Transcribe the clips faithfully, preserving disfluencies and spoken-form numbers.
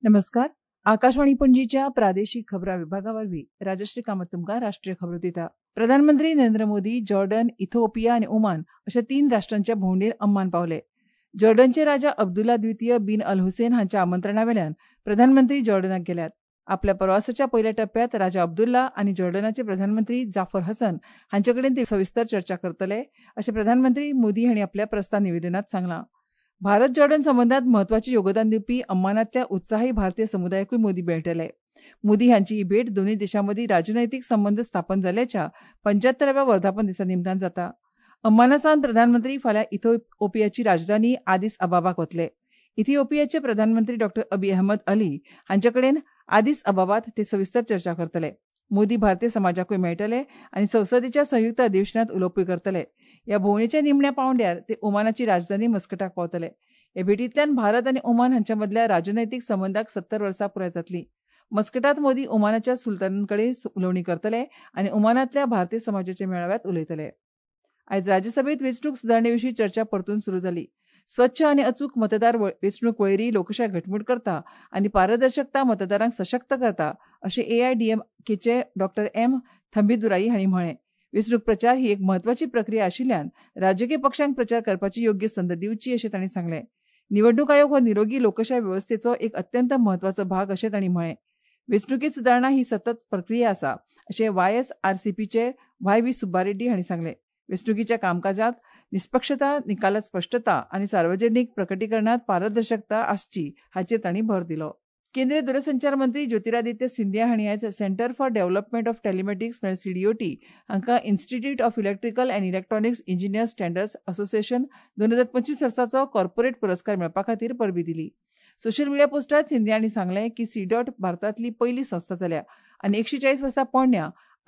नमस्कार. आकाशवाणी पणजीच्या प्रादेशीक खबरां विभागावरवीं राजश्री कामत तुमकां राष्ट्रीय खबरो दिता. प्रधानमंत्री नरेंद्र मोदी जॉर्डन, इथिओपिया आनी ओमान अशा तीन राष्ट्रांच्या भोंवडेर अम्मान पावले. जॉर्डनचे राजा अब्दुल्ला द्वितीय बिन अल हुसैन हांच्या आमंत्रणा वेल्यान प्रधानमंत्री जॉर्डनाक गेल्यात. आपल्या प्रवासाच्या पयल्या टप्प्यांत राजा अब्दुल्ला आनी जॉर्डनाचे प्रधानमंत्री जाफर हसन हांचे कडेन ते सविस्तर चर्चा करतले अशें प्रधानमंत्री मोदी हांणी आपल्या प्रस्ताव निवेदनांत सांगलां. भारत जॉर्डन संबंदांत म्हत्वाचें योगदान दिवपी अम्मानांतल्या उत्साही भारतीय समुदायाकूय मोदी भेटले. मोदी हांची ही भेट दोनूय देशां मदीं राजनैतीक संबंद स्थापन जाल्ल्याच्या पंच्यात्तराव्या वर्धापन दिसा निमतान जाता. अम्माना सावन प्रधानमंत्री फाल्यां इथिओपियाची राजधानी आदिस अबाबाक वतले. इथिओपियाचे प्रधानमंत्री डॉ अबी अहमद अली हांचे कडेन आदिस अबाबात ते सविस्तर चर्चा करतले. मोदी भारतीय समाजाकूय मेळटले आनी संसदेच्या संयुक्त अधिवेशनांत उलोवपूय करतले. ह्या भोंवडेच्या निमण्या पांवड्यार ते ओमानाची राजधानी मस्कटाक पावतले. हे भेटींतल्यान भारत आनी ओमान हांच्या मदल्या राजनैतीक संबंदाक सत्तर वर्सां पुराय जातलीं. मस्कटांत मोदी ओमानाच्या सुलतानां कडेन उलोवणी करतले आनी ओमानांतल्या भारतीय समाजाच्या मेळाव्यांत उलयतले. आयज राज्यसभेत वेंचणूक सुदारणे विशीं चर्चा परतून सुरू जाली. स्वच्छ आनी अचूक मतदार वेंचणूक वळेरी लोकशाय घटमूट करता आनी पारदर्शकता मतदारांक सशक्त करता अशें एआयएडीएमकेचे डॉ एम थंबीदुराई हांणी म्हळें. वेंचणूक प्रचार ही एक म्हत्वाची प्रक्रिया आशिल्ल्यान राजकीय पक्षांक प्रचार करपाची योग्य संद दिवची अशें तांणी सांगलें. निवडणूक आयोग हो निरोगी लोकशाय वेवस्थेचो एक अत्यंत म्हत्वाचो भाग अशें तांणी म्हळें. वेंचणुकेंत सुदारणा ही सतत प्रक्रिया आसा अशें वायएसआरसीपीचे व्हाय व्ही सुब्बारेड्डी हांणी सांगलें. वेंचणुकीच्या कामकाजांत निश्पक्षता, निकालात स्पश्टता आनी सार्वजनीक प्रकटीकरणांत पारदर्शकता आसची हाचेर तांणी भर दिलो. केंद्रीय दूरसंचार मंत्री ज्योतिरादित्य सिंधिया हांणी आयज Centre for Development of Telematics म्हळ्यार सीडीओटी हांकां Institute of Electrical and Electronics Engineers Standards Association दोन हजार पंचवीस वर्साचो कॉर्पोरेट पुरस्कार मेळपा खातीर परबीं दिली. सोशल मिडिया पोस्टांत सिंधिया हांणी सांगलें की सीडॉट भारतांतली पयली संस्था जाल्या आनी एकशे चाळीस वर्सां पोरण्या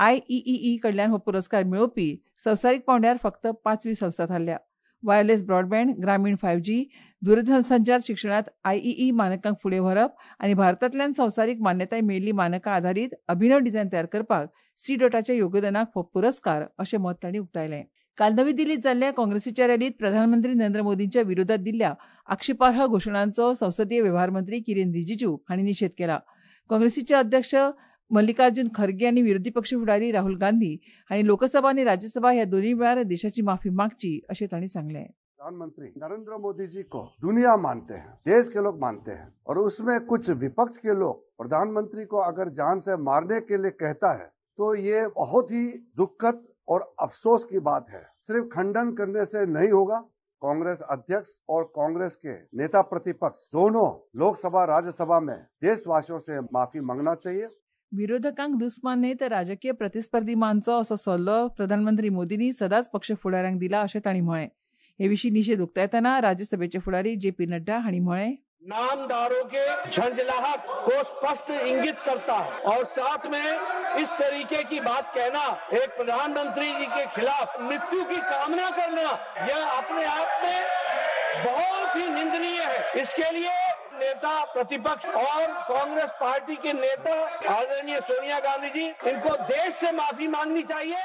आयईई कडल्यान हो पुरस्कार मेळोवपी संवसारीक पांवड्यार फक्त पांचवी संस्था थारल्या. वायरलेस ब्रॉडबँड, ग्रामीण फायव्ह जी, दूरसंचार शिक्षणांत आयईई मानकांक फुडें व्हरप आनी भारतांतल्यान संवसारीक मान्यताय मेळिल्ली मानकां आधारीत अभिनव डिझायन तयार करपाक सीडॉटाच्या योगदानाक हो पुरस्कार अशें मत तांणी उक्तायलें. काल नवी दिल्लींत जाल्ल्या काँग्रेसीच्या रॅलींत प्रधानमंत्री नरेंद्र मोदींच्या विरोधात दिल्ल्या आक्षेपार्ह घोशणांचो संसदीय वेव्हार मंत्री किरेन रिजिजू हांणी निशेध केला. काँग्रेसीचे अध्यक्ष मल्लिकार्जुन खरगे आनी विरोधी पक्ष फुडारी राहुल गांधी हांणी लोकसभा आनी राज्यसभा ह्या दोनूय वेळार देशाची माफी मागची अशें तांणी सांगलें. प्रधानमंत्री नरेंद्र मोदी जी को दुनिया मानते हैं, देश के लोग मानते हैं और उसमें कुछ विपक्ष के लोग प्रधानमंत्री को अगर जान से मारने के लिए कहता है तो ये बहुत ही दुखद और अफसोस की बात है. सिर्फ खंडन करने से नहीं होगा. कांग्रेस अध्यक्ष और कांग्रेस के नेता प्रतिपक्ष दोनों लोकसभा राज्यसभा में देशवासियों से माफी मांगना चाहिए. विरोधकांक दुस्मान न्हय तर राजकीय प्रतिस्पर्धी मानचो असो सल्लो प्रधानमंत्री मोदींनी सदांच पक्ष फुडाऱ्यांक दिला अशें तांणी म्हळें. हे विशीं निशेध उक्तायतना राज्यसभेचे फुडारी जे पी नड्डा हांणी म्हळें, नामदारों के झंझलाहट को स्पष्ट इंगित करता है और साथ में इस तरीके की बात कहना, एक प्रधानमंत्री जी के खिलाफ मृत्यु की कामना करना, यह अपने आप में बहुत ही निंदनीय है. इसके लिए नेता प्रतिपक्ष और कांग्रेस पार्टी के नेता आदरणीय सोनिया गांधी जी, इनको देश से माफी मांगनी चाहिए.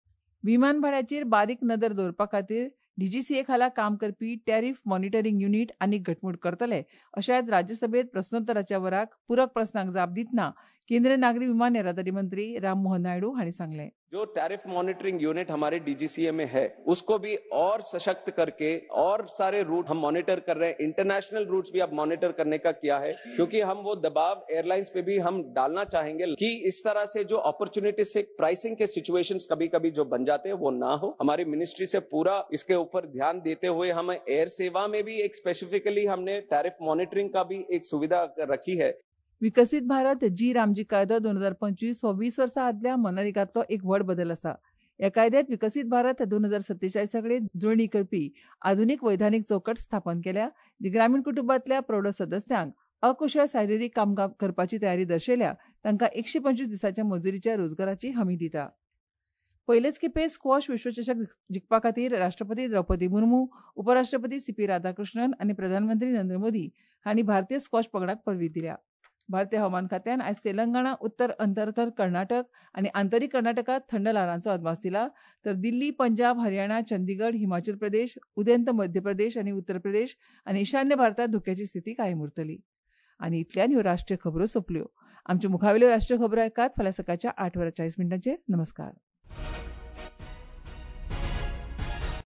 विमान भाड्याचेर बारीक नदर दवरपा खातीर डीजीसीए खाला काम करपी टॅरिफ मॉनिटरींग युनिट आनीक घटमूट करतले अशें आयज राज्यसभेत प्रस्नोत्तराच्या वराक पूरक प्रस्नाक जाप दितना केंद्रीय नागरी विमान येरादारी मंत्री राम मोहन नायडू हांणी सांगलें. जो टैरिफ मॉनिटरिंग यूनिट हमारे डीजीसीए में है उसको भी और सशक्त करके और सारे रूट हम मॉनिटर कर रहे हैं. इंटरनेशनल रूट्स भी अब मॉनिटर करने का किया है क्योंकि हम वो दबाव एयरलाइंस पे भी हम डालना चाहेंगे कि इस तरह से जो अपॉर्चुनिटी से प्राइसिंग के सिचुएशंस कभी कभी जो बन जाते हैं वो ना हो. हमारी मिनिस्ट्री से पूरा इसके ऊपर ध्यान देते हुए हम एयर सेवा में भी एक स्पेसिफिकली हमने टैरिफ मॉनिटरिंग का भी एक सुविधा रखी है. विकसीत भारत जी रामजी कायदो दोन हजार पंचवीस हो वीस वर्सां आदल्या मनरेगांतलो एक व्हड बदल आसा. ह्या कायद्यांत विकसीत भारत दोन हजार सत्तेचाळीस कडेन जुळणी करपी आधुनीक वैधानीक चौकट स्थापन केल्या, जी ग्रामीण कुटुंबांतल्या प्रौढ सदस्यांक अकुशळ शारिरीक काम करपाची तयारी दर्शयल्या तांकां एकशे पंचवीस दिसांच्या मजुरीच्या रोजगाराची हमी दिता. पयलेच खेपे स्क्वॉश विश्वचषक जिखपा खातीर राष्ट्रपती द्रौपदी मुर्मू, उपराष्ट्रपती सी पी राधाकृष्णन आनी प्रधानमंत्री नरेंद्र मोदी हांणी भारतीय स्क्वॉश पंगडाक परबीं दिल्या. भारतीय हवामान खात्यान आयज तेलंगणा, उत्तर अंतर्गत कर्नाटक आनी आंतरीक कर्नाटकांत थंड ल्हारांचो अदमास दिला, तर दिल्ली, पंजाब, हरियाणा, चंदीगड, हिमाचल प्रदेश, उदेंत मध्य प्रदेश आनी उत्तर प्रदेश आनी ईशान्य भारतांत धुक्याची स्थिती कायम उरतली. आनी इतल्यान ह्यो राष्ट्रीय खबरो सोंपल्यो. आमच्यो मुखावेल्यो राष्ट्रीय खबरो ऐकात फाल्यां सकाळच्या आठ वरां चाळीस मिनटांचेर. नमस्कार.